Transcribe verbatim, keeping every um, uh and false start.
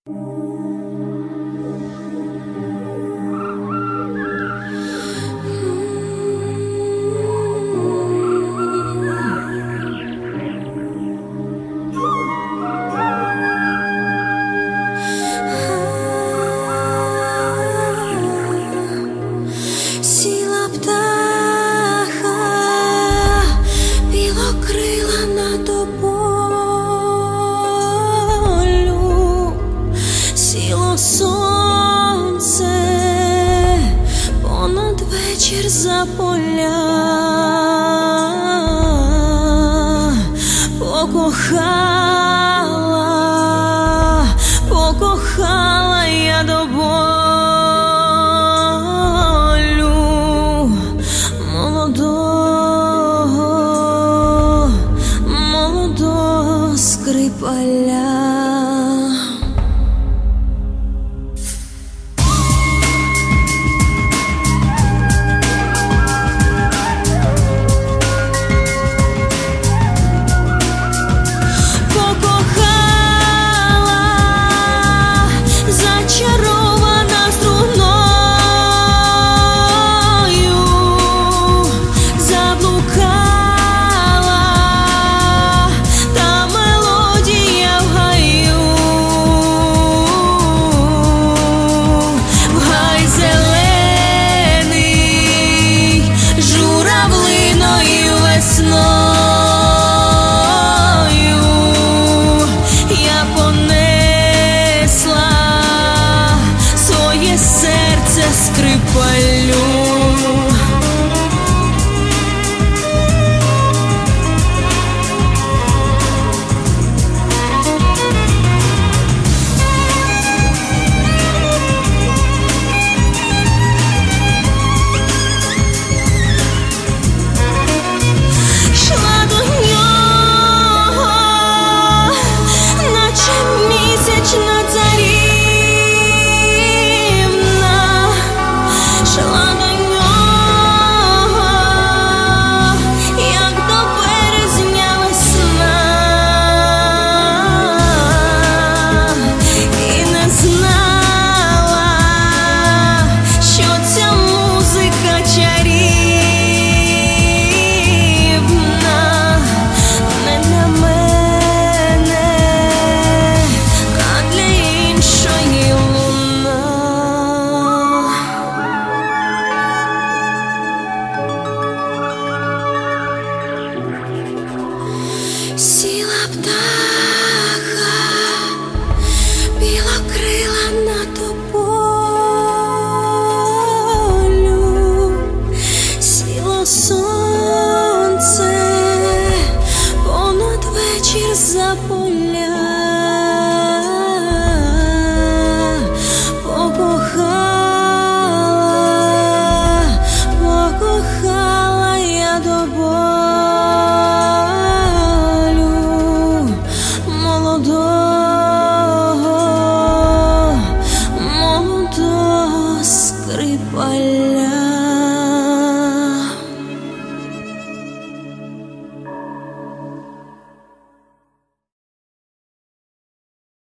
Сіла птаха, білокрила на тополю, сіло сонце понад вечір за поля, покохала, покохала я до болю молодого, молодого скрипаля. Скрипалю. Шла до нього, наче місячна царівна. Шла до нього, як до березня весна, і не знала, що ця музика чарівна не для мене, а для іншої луна. Сіла птаха, білокрила на тополю, сіло сонце понад вечір за поля, покохала, покохала я до болю молодого, молодого скрипаля.